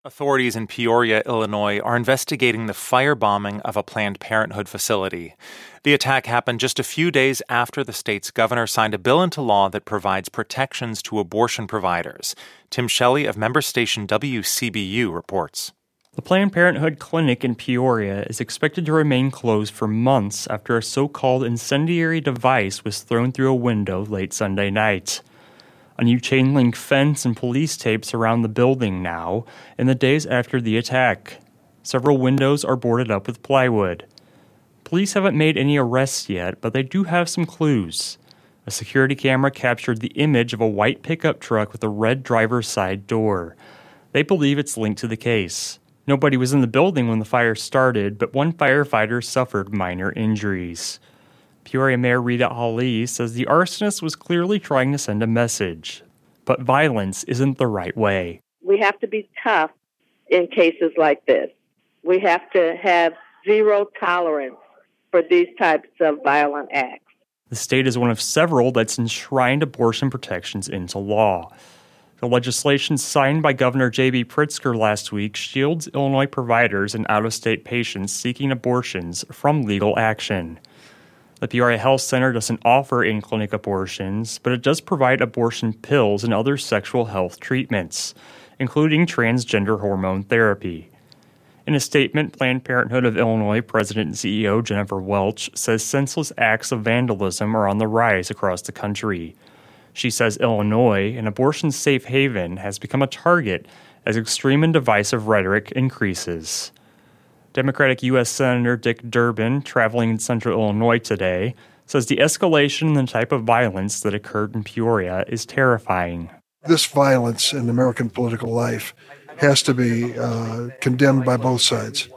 Authorities in Peoria, Illinois, are investigating the firebombing of a Planned Parenthood facility. The attack happened just a few days after the state's governor signed a bill into law that provides protections to abortion providers. Tim Shelley of member station WCBU reports. The Planned Parenthood clinic in Peoria is expected to remain closed for months after a so-called incendiary device was thrown through a window late Sunday night. A new chain-link fence and police tape surround the building now, in the days after the attack. Several windows are boarded up with plywood. Police haven't made any arrests yet, but they do have some clues. A security camera captured the image of a white pickup truck with a red driver's side door. They believe it's linked to the case. Nobody was in the building when the fire started, but one firefighter suffered minor injuries. Peoria Mayor Rita Hawley says the arsonist was clearly trying to send a message. But violence isn't the right way. We have to be tough in cases like this. We have to have zero tolerance for these types of violent acts. The state is one of several that's enshrined abortion protections into law. The legislation signed by Governor J.B. Pritzker last week shields Illinois providers and out-of-state patients seeking abortions from legal action. The Peoria Health Center doesn't offer in-clinic abortions, but it does provide abortion pills and other sexual health treatments, including transgender hormone therapy. In a statement, Planned Parenthood of Illinois President and CEO Jennifer Welch says senseless acts of vandalism are on the rise across the country. She says Illinois, an abortion safe haven, has become a target as extreme and divisive rhetoric increases. Democratic U.S. Senator Dick Durbin, traveling in central Illinois today, says the escalation in the type of violence that occurred in Peoria is terrifying. This violence in American political life has to be condemned by both sides.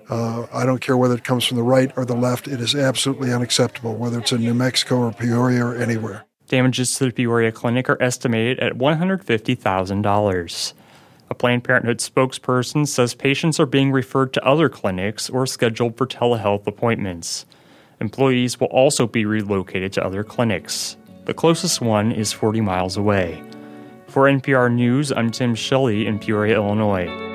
I don't care whether it comes from the right or the left. It is absolutely unacceptable, whether it's in New Mexico or Peoria or anywhere. Damages to the Peoria clinic are estimated at $150,000. A Planned Parenthood spokesperson says patients are being referred to other clinics or scheduled for telehealth appointments. Employees will also be relocated to other clinics. The closest one is 40 miles away. For NPR News, I'm Tim Shelley in Peoria, Illinois.